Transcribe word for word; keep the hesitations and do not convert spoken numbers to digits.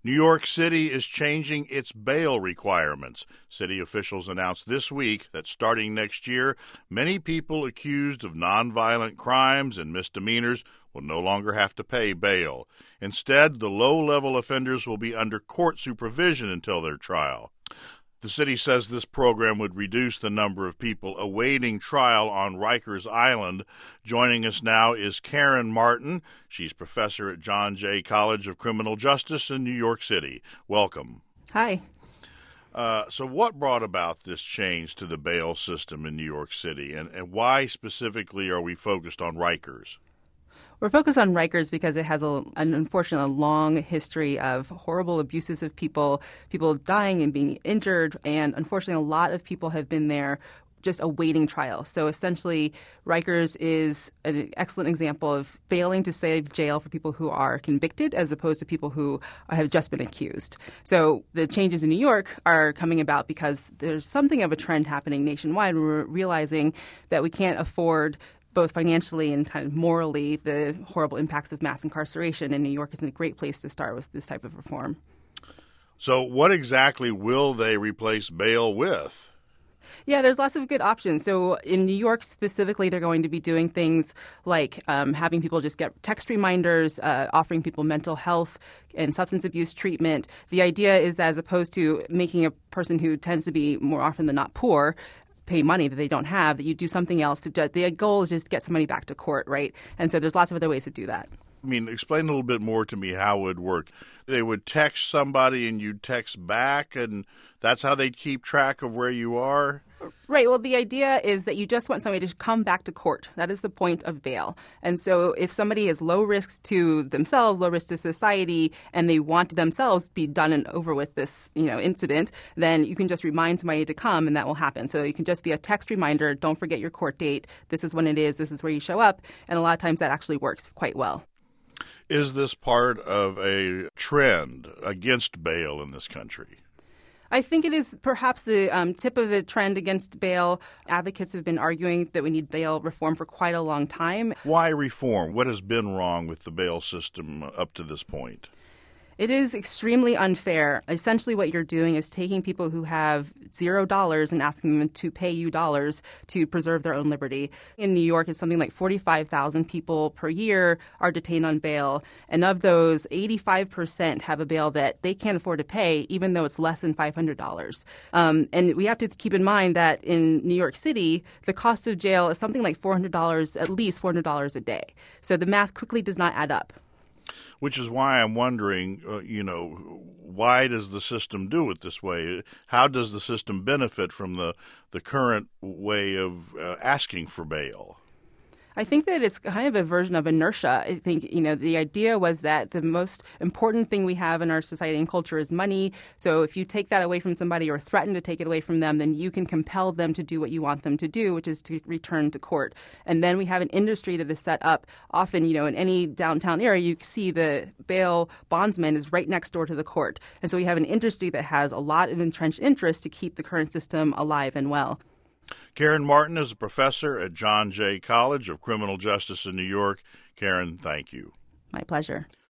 New York City is changing its bail requirements. City officials announced this week that starting next year, many people accused of nonviolent crimes and misdemeanors will no longer have to pay bail. Instead, the low-level offenders will be under court supervision until their trial. The city says this program would reduce the number of people awaiting trial on Rikers Island. Joining us now is Karen Martin. She's professor at John Jay College of Criminal Justice in New York City. Welcome. Hi. Uh, so what brought about this change to the bail system in New York City, and, and why specifically are we focused on Rikers? We're focused on Rikers because it has a, an unfortunately long history of horrible abuses of people, people dying and being injured, and unfortunately a lot of people have been there just awaiting trial. So essentially, Rikers is an excellent example of failing to save jail for people who are convicted as opposed to people who have just been accused. So the changes in New York are coming about because there's something of a trend happening nationwide. We're realizing that we can't afford both financially and kind of morally, the horrible impacts of mass incarceration. And New York is a great place to start with this type of reform. So what exactly will they replace bail with? Yeah, there's lots of good options. So in New York specifically, they're going to be doing things like um, having people just get text reminders, uh, offering people mental health and substance abuse treatment. The idea is that as opposed to making a person who tends to be more often than not poor pay money that they don't have, that you do something else. To, the goal is just to get somebody back to court, right? And so there's lots of other ways to do that. I mean, explain a little bit more to me how it would work. They would text somebody and you'd text back, and that's how they'd keep track of where you are? Right. Well, the idea is that you just want somebody to come back to court. That is the point of bail. And so if somebody is low risk to themselves, low risk to society, and they want to themselves be done and over with this, you know, incident, then you can just remind somebody to come and that will happen. So you can just be a text reminder. Don't forget your court date. This is when it is. This is where you show up. And a lot of times that actually works quite well. Is this part of a trend against bail in this country? I think it is perhaps the um, tip of the trend against bail. Advocates have been arguing that we need bail reform for quite a long time. Why reform? What has been wrong with the bail system up to this point? It is extremely unfair. Essentially what you're doing is taking people who have zero dollars and asking them to pay you dollars to preserve their own liberty. In New York, it's something like forty-five thousand people per year are detained on bail. And of those, eighty-five percent have a bail that they can't afford to pay, even though it's less than five hundred dollars. Um, and we have to keep in mind that in New York City, the cost of jail is something like four hundred dollars, at least four hundred dollars a day. So the math quickly does not add up. Which is why I'm wondering, uh, you know, why does the system do it this way? How does the system benefit from the, the current way of uh, asking for bail? I think that it's kind of a version of inertia. I think, you know, the idea was that the most important thing we have in our society and culture is money. So if you take that away from somebody or threaten to take it away from them, then you can compel them to do what you want them to do, which is to return to court. And then we have an industry that is set up. Often, you know, in any downtown area, you see the bail bondsman is right next door to the court. And so we have an industry that has a lot of entrenched interest to keep the current system alive and well. Karen Martin is a professor at John Jay College of Criminal Justice in New York. Karen, thank you. My pleasure.